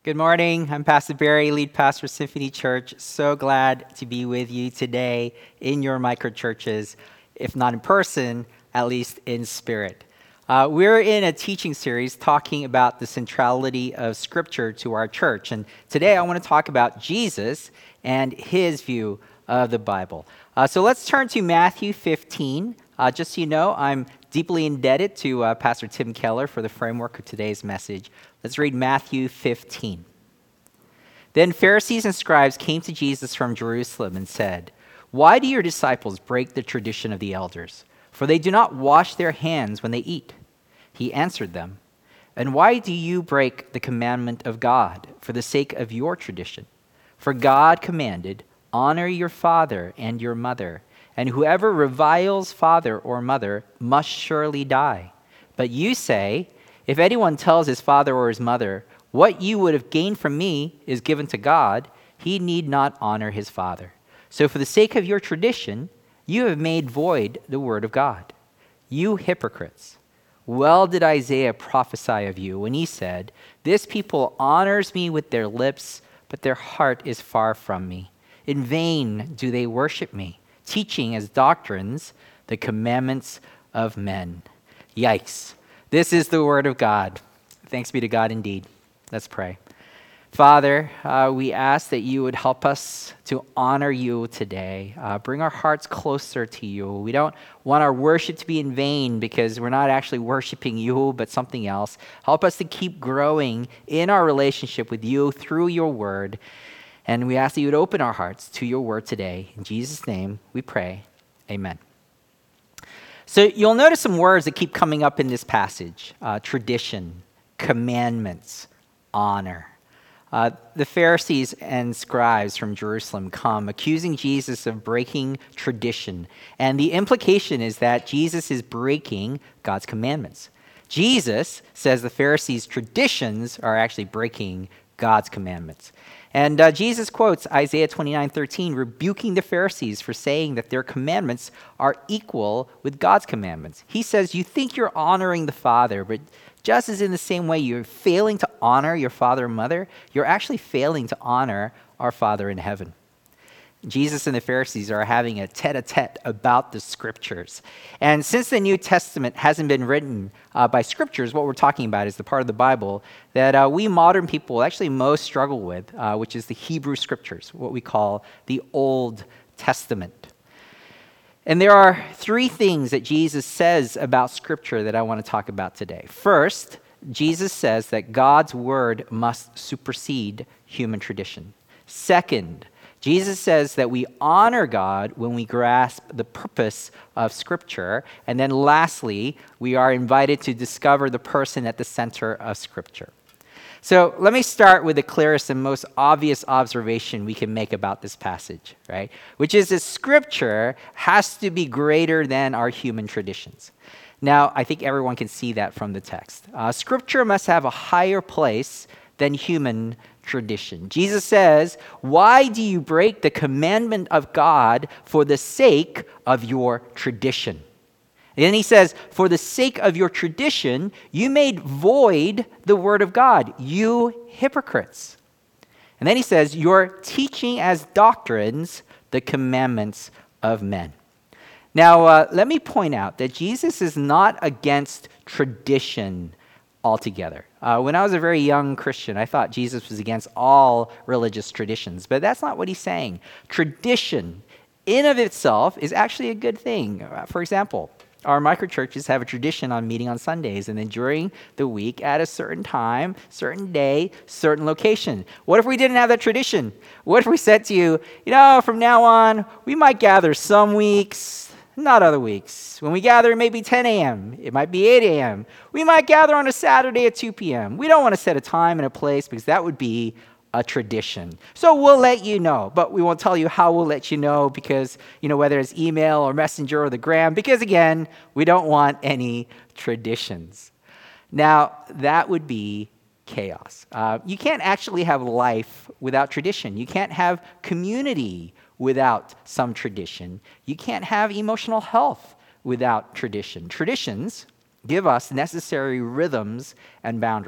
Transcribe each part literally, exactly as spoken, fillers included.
Good morning. I'm Pastor Barry, lead pastor of Symphony Church. So glad to be with you today in your micro churches, if not in person, at least in spirit. Uh, we're in a teaching series talking about the centrality of Scripture to our church. And today I want to talk about Jesus and his view of the Bible. Uh, so let's turn to Matthew fifteen. Uh, just so you know, I'm deeply indebted to uh, Pastor Tim Keller for the framework of today's message. Let's read Matthew fifteen. Then Pharisees and scribes came to Jesus from Jerusalem and said, "Why do your disciples break the tradition of the elders? For they do not wash their hands when they eat." He answered them, "And why do you break the commandment of God for the sake of your tradition? For God commanded, 'Honor your father and your mother,' and whoever reviles father or mother must surely die. But you say, 'If anyone tells his father or his mother, what you would have gained from me is given to God,' he need not honor his father. So for the sake of your tradition, you have made void the word of God. You hypocrites! Well did Isaiah prophesy of you when he said, 'This people honors me with their lips, but their heart is far from me. In vain do they worship me, teaching as doctrines the commandments of men.'" Yikes. This is the word of God. Thanks be to God indeed. Let's pray. Father, uh, we ask that you would help us to honor you today. Uh, bring our hearts closer to you. We don't want our worship to be in vain because we're not actually worshiping you, but something else. Help us to keep growing in our relationship with you through your word. And we ask that you would open our hearts to your word today. In Jesus' name we pray. Amen. So you'll notice some words that keep coming up in this passage. Uh, tradition, commandments, honor. Uh, the Pharisees and scribes from Jerusalem come accusing Jesus of breaking tradition. And the implication is that Jesus is breaking God's commandments. Jesus says the Pharisees' traditions are actually breaking God's commandments. And uh, Jesus quotes Isaiah twenty-nine thirteen, rebuking the Pharisees for saying that their commandments are equal with God's commandments. He says, you think you're honoring the Father, but just as in the same way you're failing to honor your father and mother, you're actually failing to honor our Father in heaven. Jesus and the Pharisees are having a tete-a-tete about the Scriptures. And since the New Testament hasn't been written uh, by Scriptures, what we're talking about is the part of the Bible that uh, we modern people actually most struggle with, uh, which is the Hebrew Scriptures, what we call the Old Testament. And there are three things that Jesus says about Scripture that I want to talk about today. First, Jesus says that God's word must supersede human tradition. Second, Jesus says that we honor God when we grasp the purpose of Scripture. And then lastly, we are invited to discover the person at the center of Scripture. So let me start with the clearest and most obvious observation we can make about this passage, right? Which is that Scripture has to be greater than our human traditions. Now, I think everyone can see that from the text. Uh, scripture must have a higher place than human tradition. Jesus says, "Why do you break the commandment of God for the sake of your tradition?" And then he says, "For the sake of your tradition, you made void the word of God, you hypocrites." And then he says, "You're teaching as doctrines the commandments of men." Now, uh, let me point out that Jesus is not against tradition altogether. Uh, when I was a very young Christian, I thought Jesus was against all religious traditions, but that's not what he's saying. Tradition in of itself is actually a good thing. Uh, for example, our microchurches have a tradition on meeting on Sundays, and then during the week at a certain time, certain day, certain location. What if we didn't have that tradition? What if we said to you, you know, from now on, we might gather some weeks, not other weeks. When we gather, it may be ten a.m. It might be eight a.m. We might gather on a Saturday at two p.m. We don't want to set a time and a place because that would be a tradition. So we'll let you know, but we won't tell you how we'll let you know because, you know, whether it's email or messenger or the gram, because again, we don't want any traditions. Now, that would be chaos. Uh, you can't actually have life without tradition. You can't have community without some tradition. You can't have emotional health without tradition. Traditions give us necessary rhythms and boundaries.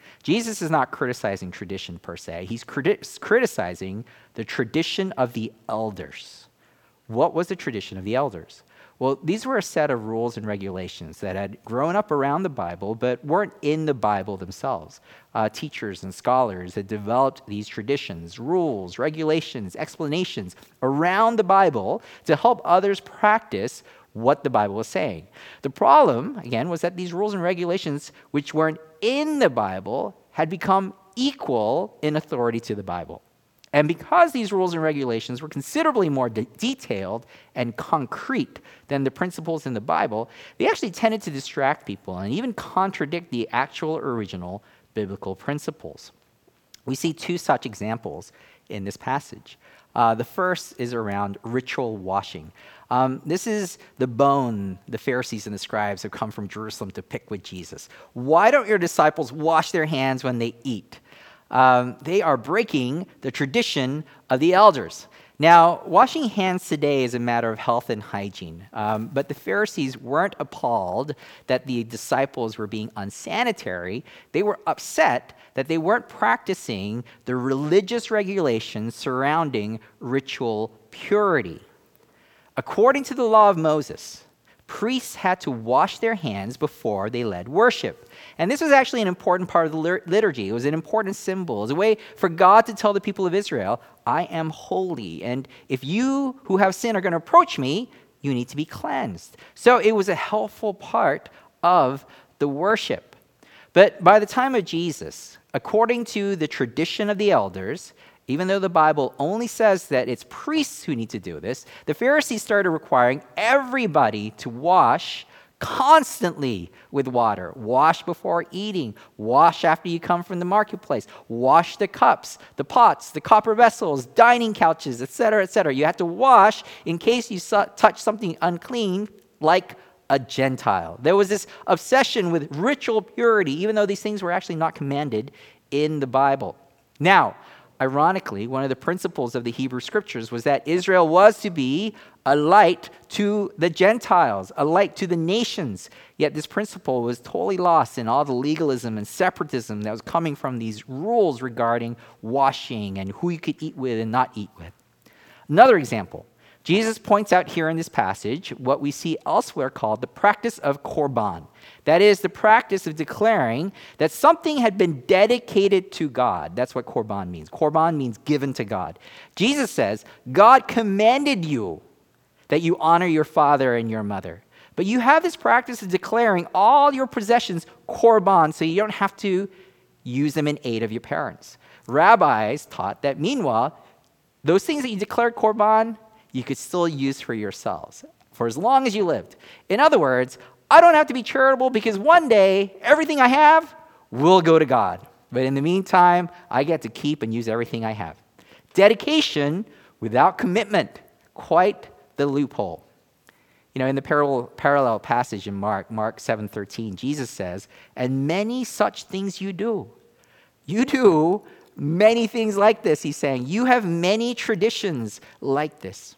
Jesus is not criticizing tradition per se. He's criti- criticizing the tradition of the elders. What was the tradition of the elders? Well, these were a set of rules and regulations that had grown up around the Bible, but weren't in the Bible themselves. Uh, teachers and scholars had developed these traditions, rules, regulations, explanations around the Bible to help others practice what the Bible was saying. The problem, again, was that these rules and regulations, which weren't in the Bible, had become equal in authority to the Bible. And because these rules and regulations were considerably more de- detailed and concrete than the principles in the Bible, they actually tended to distract people and even contradict the actual original biblical principles. We see two such examples in this passage. Uh, the first is around ritual washing. Um, this is the bone the Pharisees and the scribes have come from Jerusalem to pick with Jesus. Why don't your disciples wash their hands when they eat? Um, they are breaking the tradition of the elders. Now, washing hands today is a matter of health and hygiene, um, but the Pharisees weren't appalled that the disciples were being unsanitary. They were upset that they weren't practicing the religious regulations surrounding ritual purity. According to the law of Moses, priests had to wash their hands before they led worship. And this was actually an important part of the liturgy. It was an important symbol. It was a way for God to tell the people of Israel, I am holy. And if you who have sin are going to approach me, you need to be cleansed. So it was a helpful part of the worship. But by the time of Jesus, according to the tradition of the elders, even though the Bible only says that it's priests who need to do this, the Pharisees started requiring everybody to wash constantly with water. Wash before eating. Wash after you come from the marketplace. Wash the cups, the pots, the copper vessels, dining couches, et cetera, et cetera. You have to wash in case you touch something unclean like a Gentile. There was this obsession with ritual purity, even though these things were actually not commanded in the Bible. Now, ironically, one of the principles of the Hebrew Scriptures was that Israel was to be a light to the Gentiles, a light to the nations. Yet this principle was totally lost in all the legalism and separatism that was coming from these rules regarding washing and who you could eat with and not eat with. Another example, Jesus points out here in this passage what we see elsewhere called the practice of korban. That is the practice of declaring that something had been dedicated to God. That's what korban means. Korban means given to God. Jesus says, God commanded you that you honor your father and your mother. But you have this practice of declaring all your possessions korban, so you don't have to use them in aid of your parents. Rabbis taught that, meanwhile, those things that you declared korban, you could still use for yourselves for as long as you lived. In other words, I don't have to be charitable because one day everything I have will go to God. But in the meantime, I get to keep and use everything I have. Dedication without commitment, quite the loophole. You know, in the parallel, parallel passage in Mark, Mark seven thirteen, Jesus says, and many such things you do. You do many things like this, he's saying. You have many traditions like this.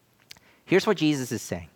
Here's what Jesus is saying.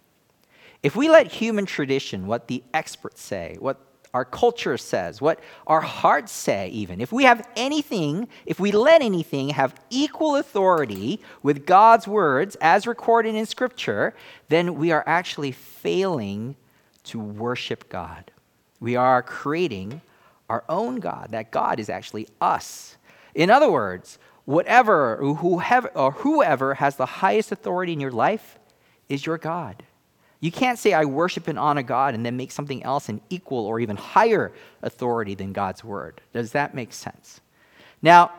If we let human tradition, what the experts say, what our culture says, what our hearts say even, if we have anything, if we let anything have equal authority with God's words as recorded in Scripture, then we are actually failing to worship God. We are creating our own God. That God is actually us. In other words, whatever, whoever, or whoever has the highest authority in your life is your God. You can't say, I worship and honor God, and then make something else an equal or even higher authority than God's word. Does that make sense? Now,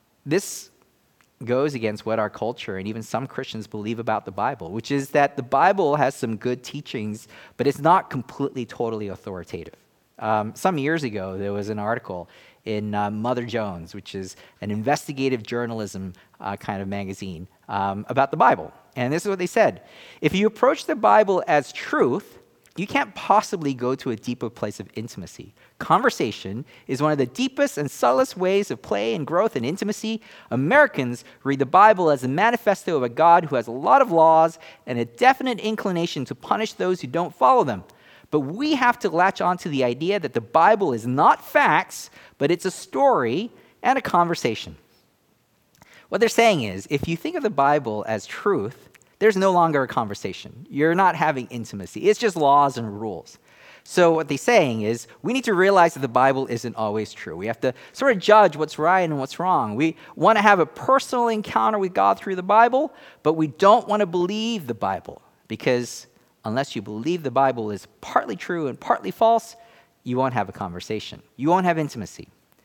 this goes against what our culture and even some Christians believe about the Bible, which is that the Bible has some good teachings, but it's not completely, totally authoritative. Um, some years ago, there was an article in uh, Mother Jones, which is an investigative journalism uh, kind of magazine, um, about the Bible. And this is what they said. If you approach the Bible as truth, you can't possibly go to a deeper place of intimacy. Conversation is one of the deepest and subtlest ways of play and growth and intimacy. Americans read the Bible as a manifesto of a God who has a lot of laws and a definite inclination to punish those who don't follow them. But we have to latch onto the idea that the Bible is not facts, but it's a story and a conversation. What they're saying is, if you think of the Bible as truth, there's no longer a conversation. You're not having intimacy. It's just laws and rules. So what they're saying is, we need to realize that the Bible isn't always true. We have to sort of judge what's right and what's wrong. We want to have a personal encounter with God through the Bible, but we don't want to believe the Bible, because unless you believe the Bible is partly true and partly false, you won't have a conversation. You won't have intimacy.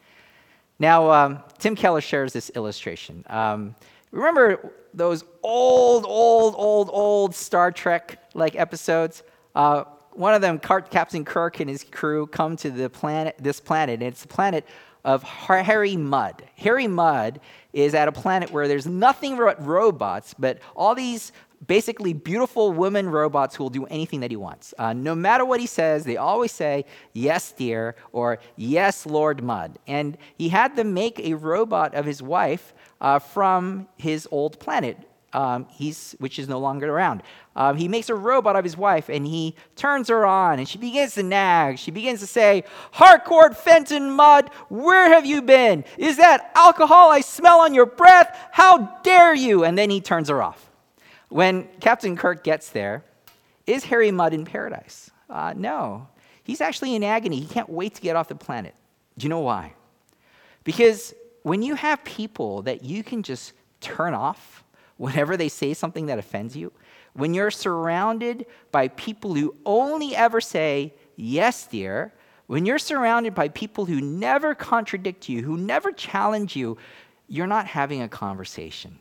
Now, um, Tim Keller shares this illustration. Um, remember those old, old, old, old Star Trek-like episodes? Uh, one of them, Captain Kirk and his crew come to the planet, this planet, and it's the planet of Harry Mudd. Harry Mudd is at a planet where there's nothing but robots, but all these basically beautiful women robots who will do anything that he wants. Uh, no matter what he says, they always say, "Yes, dear," or "Yes, Lord Mudd." And he had them make a robot of his wife uh, from his old planet, um, he's, which is no longer around. Um, he makes a robot of his wife, and he turns her on, and she begins to nag. She begins to say, "Harcourt Fenton Mudd, where have you been? Is that alcohol I smell on your breath? How dare you?" And then he turns her off. When Captain Kirk gets there, is Harry Mudd in paradise? Uh, no. He's actually in agony. He can't wait to get off the planet. Do you know why? Because when you have people that you can just turn off whenever they say something that offends you, when you're surrounded by people who only ever say, "Yes, dear," when you're surrounded by people who never contradict you, who never challenge you, you're not having a conversation.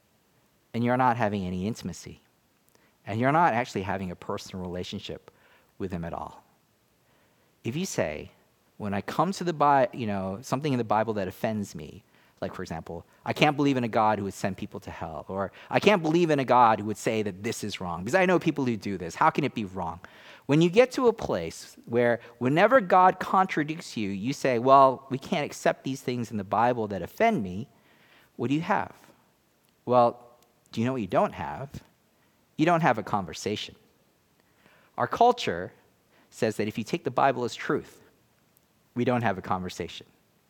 And you're not having any intimacy. And you're not actually having a personal relationship with him at all. If you say, when I come to the Bible, you know, something in the Bible that offends me, like, for example, I can't believe in a God who would send people to hell, or I can't believe in a God who would say that this is wrong, because I know people who do this. How can it be wrong? When you get to a place where whenever God contradicts you, you say, well, we can't accept these things in the Bible that offend me, what do you have? Well, do you know what you don't have? You don't have a conversation. Our culture says that if you take the Bible as truth, we don't have a conversation.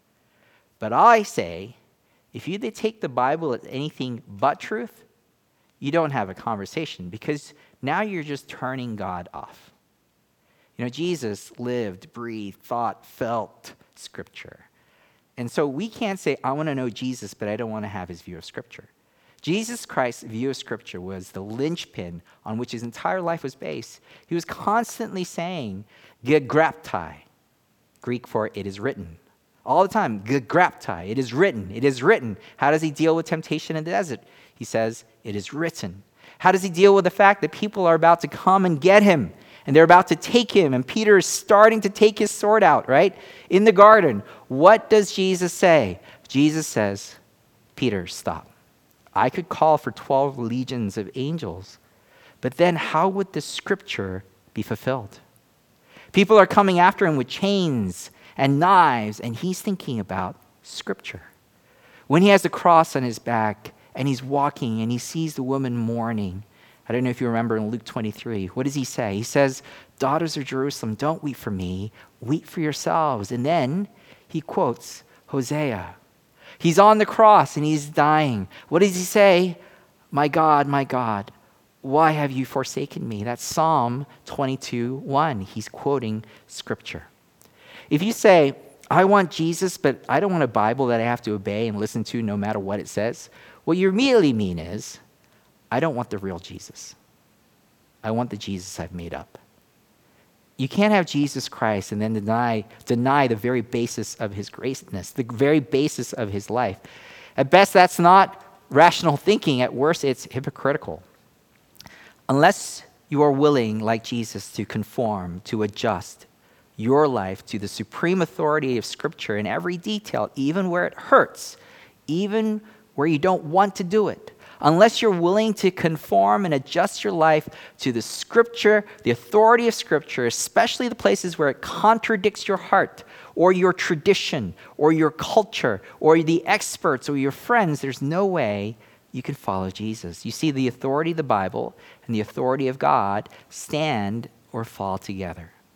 But I say, if you take the Bible as anything but truth, you don't have a conversation, because now you're just turning God off. You know, Jesus lived, breathed, thought, felt Scripture. And so we can't say, I want to know Jesus, but I don't want to have his view of Scripture. Jesus Christ's view of Scripture was the linchpin on which his entire life was based. He was constantly saying, gegraptai, Greek for it is written. All the time, gegraptai, it is written, it is written. How does he deal with temptation in the desert? He says, it is written. How does he deal with the fact that people are about to come and get him, and they're about to take him, and Peter is starting to take his sword out, right? In the garden, what does Jesus say? Jesus says, Peter, stop. I could call for twelve legions of angels, but then how would the Scripture be fulfilled? People are coming after him with chains and knives, and he's thinking about Scripture. When he has the cross on his back, and he's walking, and he sees the woman mourning, I don't know if you remember in Luke twenty-three, what does he say? He says, daughters of Jerusalem, don't weep for me, weep for yourselves. And then he quotes Hosea. He's on the cross and he's dying. What does he say? My God, my God, why have you forsaken me? That's Psalm twenty-two one. He's quoting Scripture. If you say, I want Jesus, but I don't want a Bible that I have to obey and listen to no matter what it says, what you immediately mean is, I don't want the real Jesus. I want the Jesus I've made up. You can't have Jesus Christ and then deny, deny the very basis of his greatness, the very basis of his life. At best, that's not rational thinking. At worst, it's hypocritical. Unless you are willing, like Jesus, to conform, to adjust your life to the supreme authority of Scripture in every detail, even where it hurts, even where you don't want to do it, unless you're willing to conform and adjust your life to the Scripture, the authority of Scripture, especially the places where it contradicts your heart or your tradition or your culture or the experts or your friends, there's no way you can follow Jesus. You see, the authority of the Bible and the authority of God stand or fall together.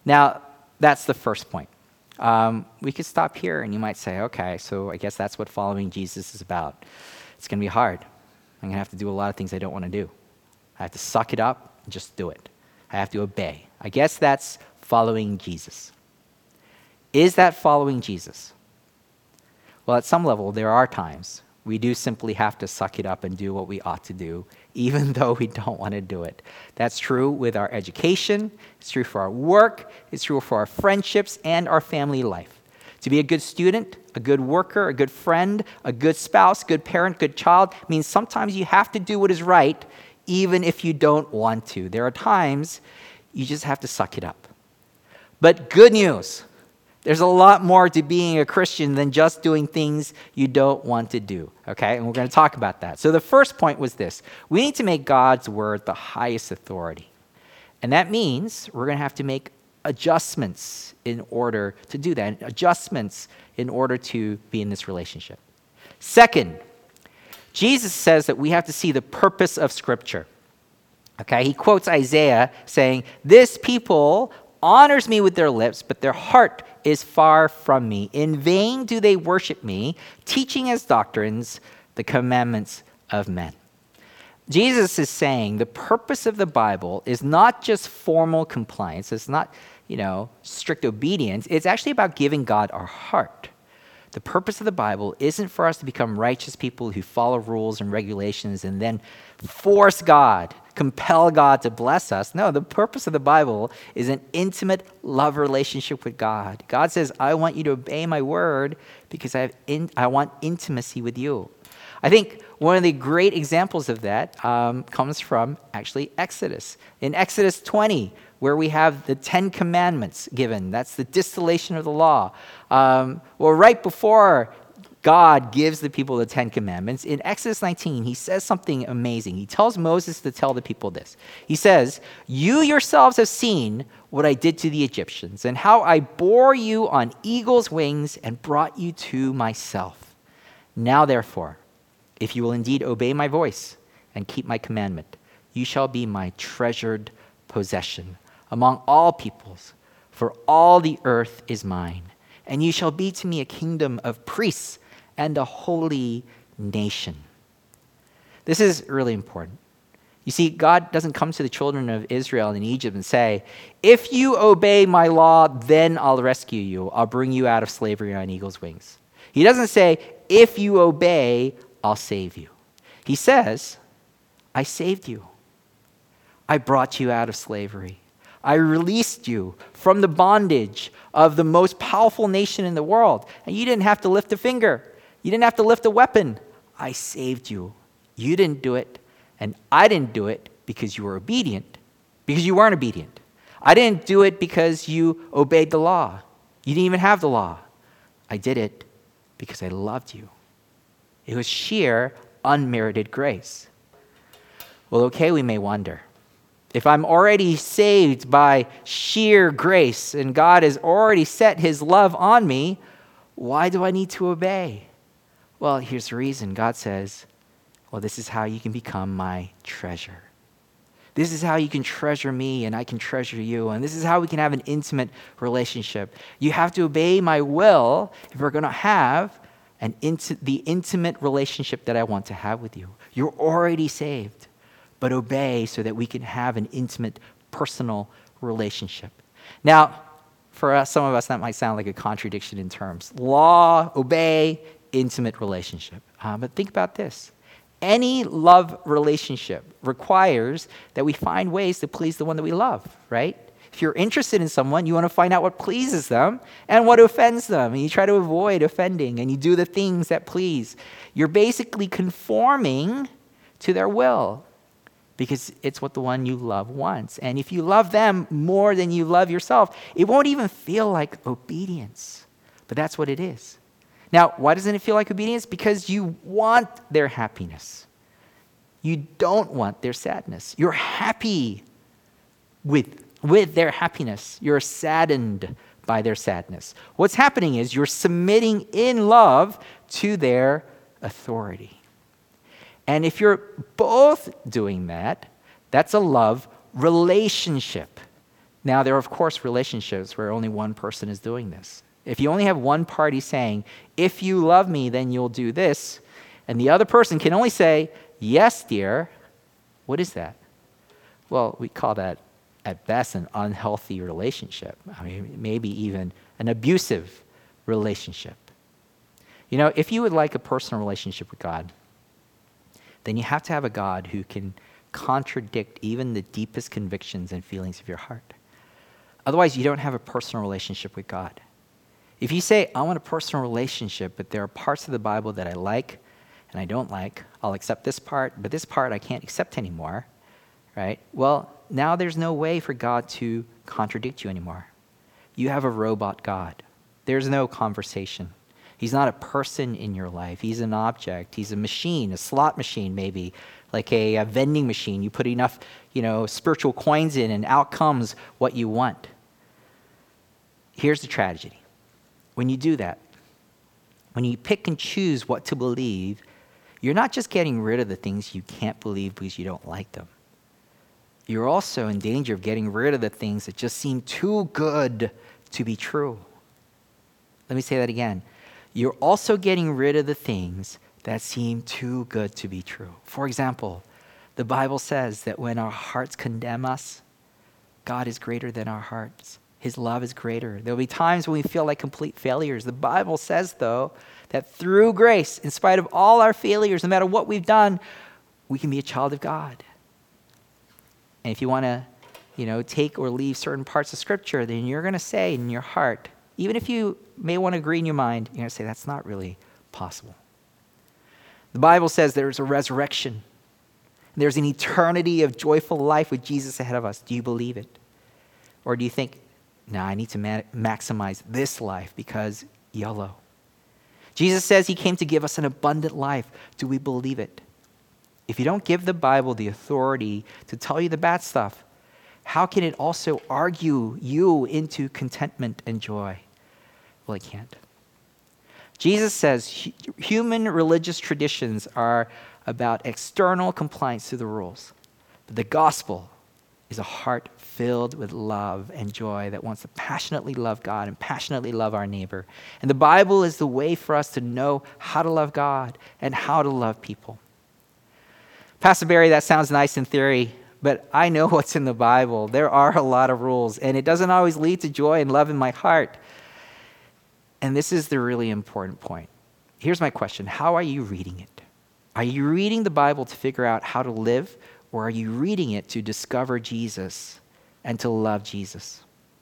Now, that's the first point. Um, we could stop here and you might say, okay, so I guess that's what following Jesus is about. It's going to be hard. I'm going to have to do a lot of things I don't want to do. I have to suck it up and just do it. I have to obey. I guess that's following Jesus. Is that following Jesus? Well, at some level, there are times we do simply have to suck it up and do what we ought to do, even though we don't want to do it. That's true with our education. It's true for our work. It's true for our friendships and our family life. To be a good student, a good worker, a good friend, a good spouse, good parent, good child means sometimes you have to do what is right, even if you don't want to. There are times you just have to suck it up. But good news. There's a lot more to being a Christian than just doing things you don't want to do, okay? And we're going to talk about that. So the first point was this. We need to make God's word the highest authority. And that means we're going to have to make adjustments in order to do that, adjustments in order to be in this relationship. Second, Jesus says that we have to see the purpose of Scripture, okay? He quotes Isaiah saying, "This people honors me with their lips, but their heart is far from me. In vain do they worship me, teaching as doctrines the commandments of men." Jesus is saying the purpose of the Bible is not just formal compliance. It's not, you know, strict obedience. It's actually about giving God our heart. The purpose of the Bible isn't for us to become righteous people who follow rules and regulations and then force God, compel God to bless us. No, the purpose of the Bible is an intimate love relationship with God. God says, I want you to obey my word because I, have in, I want intimacy with you. I think one of the great examples of that um, comes from actually Exodus. In Exodus twenty, where we have the Ten Commandments given. That's the distillation of the law. Um, well, right before God gives the people the Ten Commandments, in Exodus nineteen, he says something amazing. He tells Moses to tell the people this. He says, "You yourselves have seen what I did to the Egyptians and how I bore you on eagle's wings and brought you to myself. Now, therefore, if you will indeed obey my voice and keep my commandment, you shall be my treasured possession among all peoples, for all the earth is mine. And you shall be to me a kingdom of priests and a holy nation." This is really important. You see, God doesn't come to the children of Israel in Egypt and say, if you obey my law, then I'll rescue you. I'll bring you out of slavery on eagle's wings. He doesn't say, if you obey, I'll save you. He says, I saved you. I brought you out of slavery. I released you from the bondage of the most powerful nation in the world. And you didn't have to lift a finger. You didn't have to lift a weapon. I saved you. You didn't do it. And I didn't do it because you were obedient, because you weren't obedient. I didn't do it because you obeyed the law. You didn't even have the law. I did it because I loved you. It was sheer, unmerited grace. Well, okay, we may wonder. If I'm already saved by sheer grace and God has already set his love on me, why do I need to obey? Well, here's the reason. God says, well, this is how you can become my treasure. This is how you can treasure me and I can treasure you. And this is how we can have an intimate relationship. You have to obey my will if we're going to have an inti- the intimate relationship that I want to have with you. You're already saved. But obey so that we can have an intimate, personal relationship. Now, for us, some of us, that might sound like a contradiction in terms. Law, obey, intimate relationship. Uh, but think about this. Any love relationship requires that we find ways to please the one that we love, right? If you're interested in someone, you want to find out what pleases them and what offends them. And you try to avoid offending, and you do the things that please. You're basically conforming to their will, because it's what the one you love wants. And if you love them more than you love yourself, it won't even feel like obedience. But that's what it is. Now, why doesn't it feel like obedience? Because you want their happiness. You don't want their sadness. You're happy with, with their happiness. You're saddened by their sadness. What's happening is you're submitting in love to their authority. And if you're both doing that, that's a love relationship, Now, there are, of course, relationships where only one person is doing this. If you only have one party saying, if you love me, then you'll do this, and the other person can only say, yes, dear, what is that? Well, we call that, at best, an unhealthy relationship. I mean, maybe even an abusive relationship. You know, if you would like a personal relationship with God, then you have to have a God who can contradict even the deepest convictions and feelings of your heart. Otherwise, you don't have a personal relationship with God. If you say, I want a personal relationship, but there are parts of the Bible that I like and I don't like, I'll accept this part, but this part I can't accept anymore, right? Well, now there's no way for God to contradict you anymore. You have a robot God. There's no conversation. He's not a person in your life. He's an object. He's a machine, a slot machine maybe, like a, a vending machine. You put enough, you know, spiritual coins in and out comes what you want. Here's the tragedy. When you do that, when you pick and choose what to believe, you're not just getting rid of the things you can't believe because you don't like them. You're also in danger of getting rid of the things that just seem too good to be true. Let me say that again. You're also getting rid of the things that seem too good to be true. For example, the Bible says that when our hearts condemn us, God is greater than our hearts. His love is greater. There'll be times when we feel like complete failures. The Bible says, though, that through grace, in spite of all our failures, no matter what we've done, we can be a child of God. And if you want to, you know, take or leave certain parts of Scripture, then you're going to say in your heart, even if you may want to agree in your mind, you're going to say, that's not really possible. The Bible says there's a resurrection. There's an eternity of joyful life with Jesus ahead of us. Do you believe it? Or do you think, no, I need to ma- maximize this life because YOLO? Jesus says he came to give us an abundant life. Do we believe it? If you don't give the Bible the authority to tell you the bad stuff, how can it also argue you into contentment and joy? Well, it can't. Jesus says hu- human religious traditions are about external compliance to the rules. But the gospel is a heart filled with love and joy that wants to passionately love God and passionately love our neighbor. And the Bible is the way for us to know how to love God and how to love people. Pastor Barry, that sounds nice in theory, but I know what's in the Bible. There are a lot of rules, and it doesn't always lead to joy and love in my heart. And this is the really important point. Here's my question. How are you reading it? Are you reading the Bible to figure out how to live, or are you reading it to discover Jesus and to love Jesus?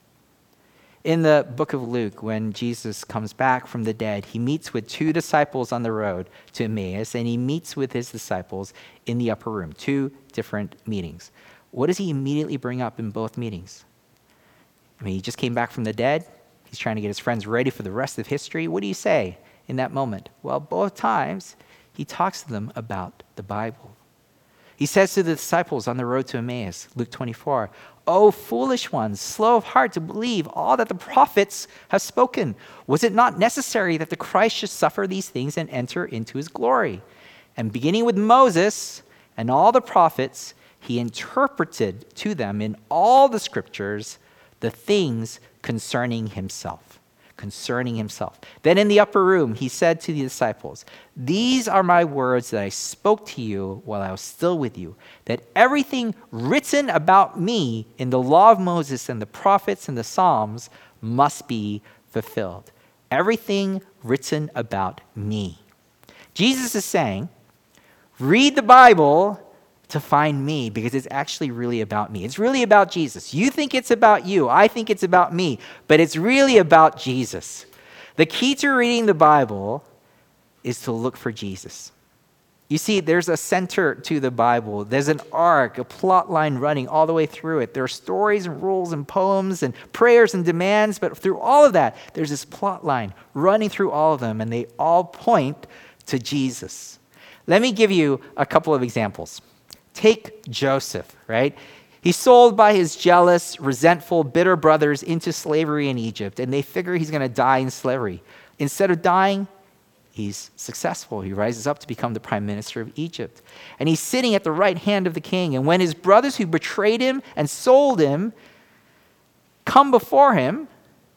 In the book of Luke, when Jesus comes back from the dead, he meets with two disciples on the road to Emmaus, and he meets with his disciples in the upper room, two different meetings. What does he immediately bring up in both meetings? I mean, he just came back from the dead. He's trying to get his friends ready for the rest of history. What do you say in that moment? Well, both times, he talks to them about the Bible. He says to the disciples on the road to Emmaus, Luke twenty-four, "O foolish ones, slow of heart to believe all that the prophets have spoken. Was it not necessary that the Christ should suffer these things and enter into his glory?" And beginning with Moses and all the prophets, he interpreted to them in all the scriptures the things concerning himself. Concerning himself. Then in the upper room, he said to the disciples, "These are my words that I spoke to you while I was still with you, that everything written about me in the law of Moses and the prophets and the Psalms must be fulfilled." Everything written about me. Jesus is saying, read the Bible to find me, because it's actually really about me. It's really about Jesus. You think it's about you. I think it's about me, but it's really about Jesus. The key to reading the Bible is to look for Jesus. You see, there's a center to the Bible. There's an arc, a plot line running all the way through it. There are stories and rules and poems and prayers and demands, but through all of that, there's this plot line running through all of them, and they all point to Jesus. Let me give you a couple of examples. Take Joseph, right? He's sold by his jealous, resentful, bitter brothers into slavery in Egypt, and they figure he's going to die in slavery. Instead of dying, he's successful. He rises up to become the prime minister of Egypt. And he's sitting at the right hand of the king. And when his brothers who betrayed him and sold him come before him,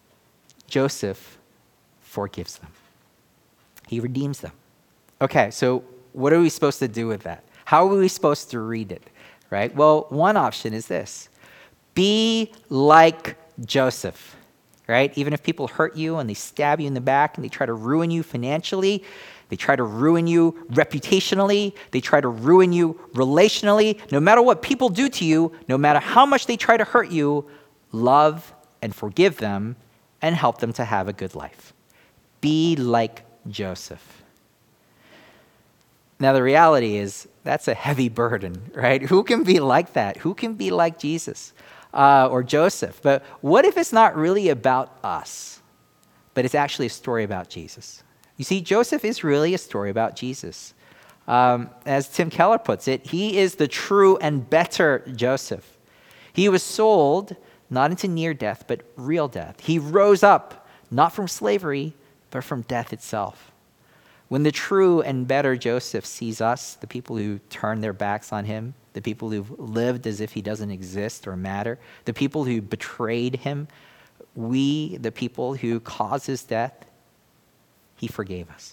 Joseph forgives them. He redeems them. Okay, so what are we supposed to do with that? How are we supposed to read it, right? Well, one option is this. Be like Joseph, right? Even if people hurt you and they stab you in the back and they try to ruin you financially, they try to ruin you reputationally, they try to ruin you relationally, no matter what people do to you, no matter how much they try to hurt you, love and forgive them and help them to have a good life. Be like Joseph. Now, the reality is that's a heavy burden, right? Who can be like that? Who can be like Jesus uh, or Joseph? But what if it's not really about us, but it's actually a story about Jesus? You see, Joseph is really a story about Jesus. Um, as Tim Keller puts it, he is the true and better Joseph. He was sold not into near death, but real death. He rose up, not from slavery, but from death itself. When the true and better Joseph sees us, the people who turn their backs on him, the people who've lived as if he doesn't exist or matter, the people who betrayed him, we, the people who caused his death, he forgave us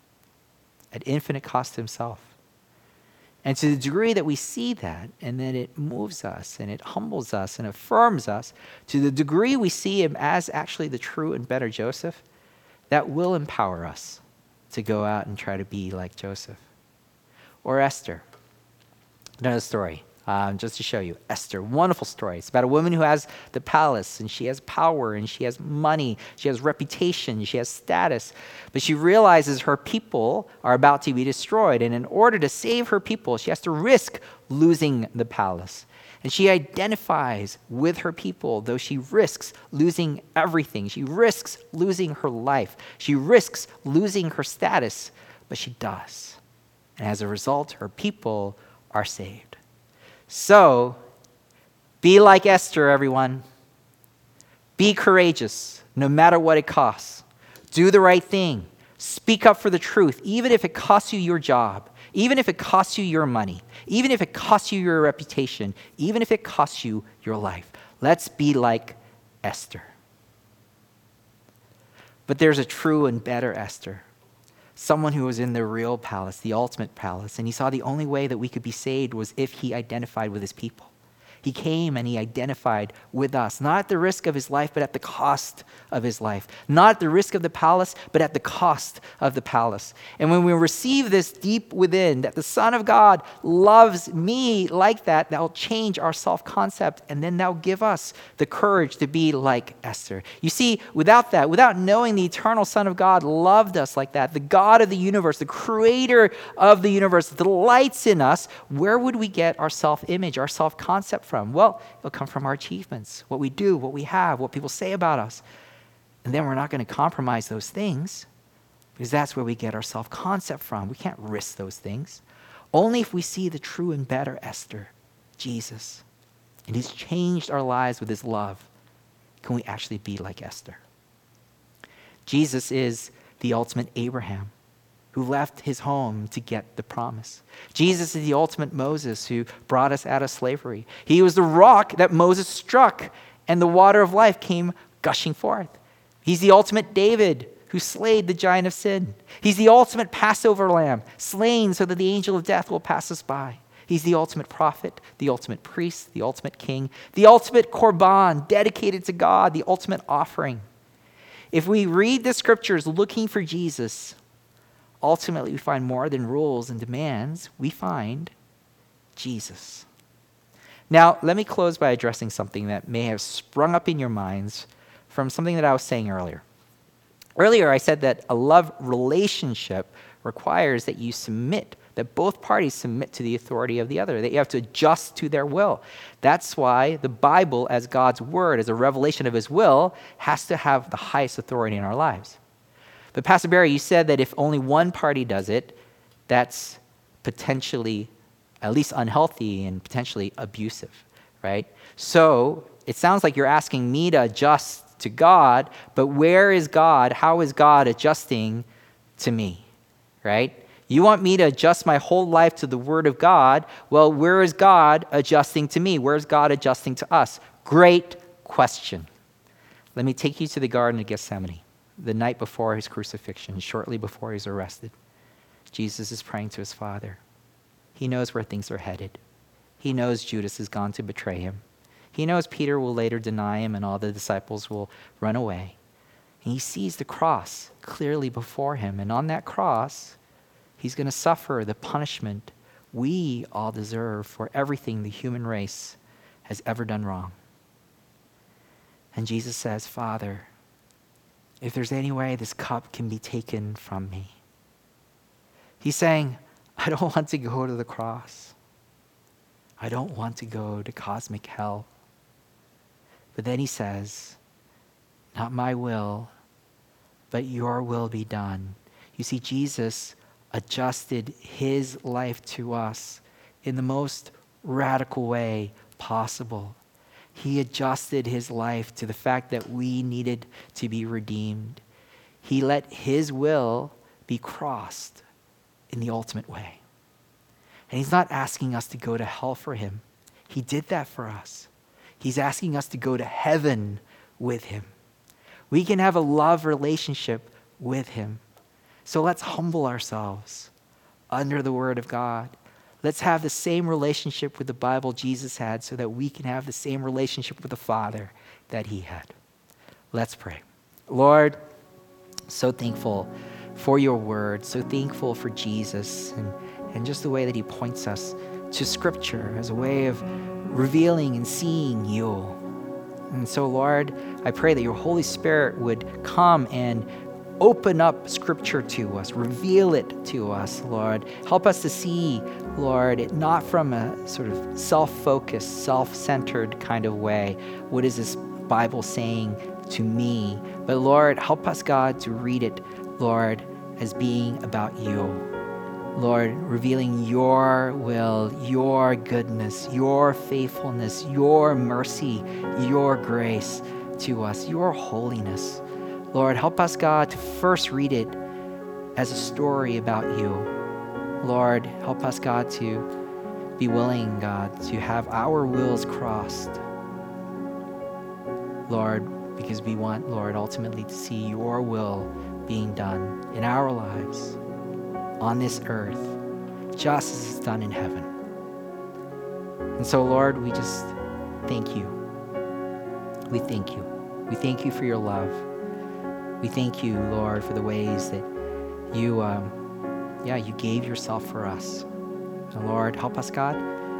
at infinite cost to himself. And to the degree that we see that, and then it moves us, and it humbles us, and affirms us, to the degree we see him as actually the true and better Joseph, that will empower us to go out and try to be like Joseph. Or Esther. Another story, um, just to show you. Esther, wonderful story. It's about a woman who has the palace, and she has power, and she has money, she has reputation, she has status. But she realizes her people are about to be destroyed, and in order to save her people, she has to risk losing the palace. And she identifies with her people, though she risks losing everything. She risks losing her life. She risks losing her status, but she does. And as a result, her people are saved. So, be like Esther, everyone. Be courageous, no matter what it costs. Do the right thing. Speak up for the truth, even if it costs you your job, even if it costs you your money, even if it costs you your reputation, even if it costs you your life. Let's be like Esther. But there's a true and better Esther, someone who was in the real palace, the ultimate palace, and he saw the only way that we could be saved was if he identified with his people. He came and he identified with us, not at the risk of his life, but at the cost of his life. Not at the risk of the palace, but at the cost of the palace. And when we receive this deep within, that the Son of God loves me like that, that will change our self-concept, and then that will give us the courage to be like Esther. You see, without that, without knowing the eternal Son of God loved us like that, the God of the universe, the creator of the universe, delights in us, where would we get our self-image, our self-concept from? Well, it'll come from our achievements, what we do, what we have, what people say about us. And then we're not going to compromise those things because that's where we get our self-concept from. We can't risk those things. Only if we see the true and better Esther, Jesus, and he's changed our lives with his love, can we actually be like Esther. Jesus is the ultimate Abraham, who left his home to get the promise. Jesus is the ultimate Moses who brought us out of slavery. He was the rock that Moses struck and the water of life came gushing forth. He's the ultimate David who slayed the giant of sin. He's the ultimate Passover lamb, slain so that the angel of death will pass us by. He's the ultimate prophet, the ultimate priest, the ultimate king, the ultimate korban dedicated to God, the ultimate offering. If we read the scriptures looking for Jesus, ultimately, we find more than rules and demands. We find Jesus. Now, let me close by addressing something that may have sprung up in your minds from something that I was saying earlier. Earlier, I said that a love relationship requires that you submit, that both parties submit to the authority of the other, that you have to adjust to their will. That's why the Bible, as God's word, as a revelation of his will, has to have the highest authority in our lives. But Pastor Barry, you said that if only one party does it, that's potentially at least unhealthy and potentially abusive, right? So it sounds like you're asking me to adjust to God, but where is God? How is God adjusting to me, right? You want me to adjust my whole life to the word of God. Well, where is God adjusting to me? Where is God adjusting to us? Great question. Let me take you to the Garden of Gethsemane, the night before his crucifixion, shortly before he's arrested. Jesus is praying to his Father. He knows where things are headed. He knows Judas has gone to betray him. He knows Peter will later deny him and all the disciples will run away. And he sees the cross clearly before him. And on that cross, he's going to suffer the punishment we all deserve for everything the human race has ever done wrong. And Jesus says, Father, if there's any way this cup can be taken from me. He's saying, I don't want to go to the cross. I don't want to go to cosmic hell. But then he says, not my will, but your will be done. You see, Jesus adjusted his life to us in the most radical way possible. He adjusted his life to the fact that we needed to be redeemed. He let his will be crossed in the ultimate way. And he's not asking us to go to hell for him. He did that for us. He's asking us to go to heaven with him. We can have a love relationship with him. So let's humble ourselves under the word of God. Let's have the same relationship with the Bible Jesus had so that we can have the same relationship with the Father that he had. Let's pray. Lord, so thankful for your word, so thankful for Jesus and, and just the way that he points us to Scripture as a way of revealing and seeing you. And so, Lord, I pray that your Holy Spirit would come and open up Scripture to us, reveal it to us, Lord. Help us to see, Lord, it not from a sort of self-focused, self-centered kind of way. What is this Bible saying to me? But Lord, help us, God, to read it, Lord, as being about you. Lord, revealing your will, your goodness, your faithfulness, your mercy, your grace to us, your holiness. Lord, help us, God, to first read it as a story about you. Lord, help us, God, to be willing, God, to have our wills crossed. Lord, because we want, Lord, ultimately to see your will being done in our lives on this earth, just as it's done in heaven. And so, Lord, we just thank you. We thank you. We thank you for your love. We thank you, Lord, for the ways that you, um, yeah, you gave yourself for us. And Lord, help us, God,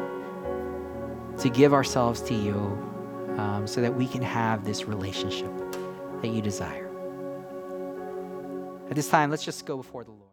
to give ourselves to you um, so that we can have this relationship that you desire. At this time, let's just go before the Lord.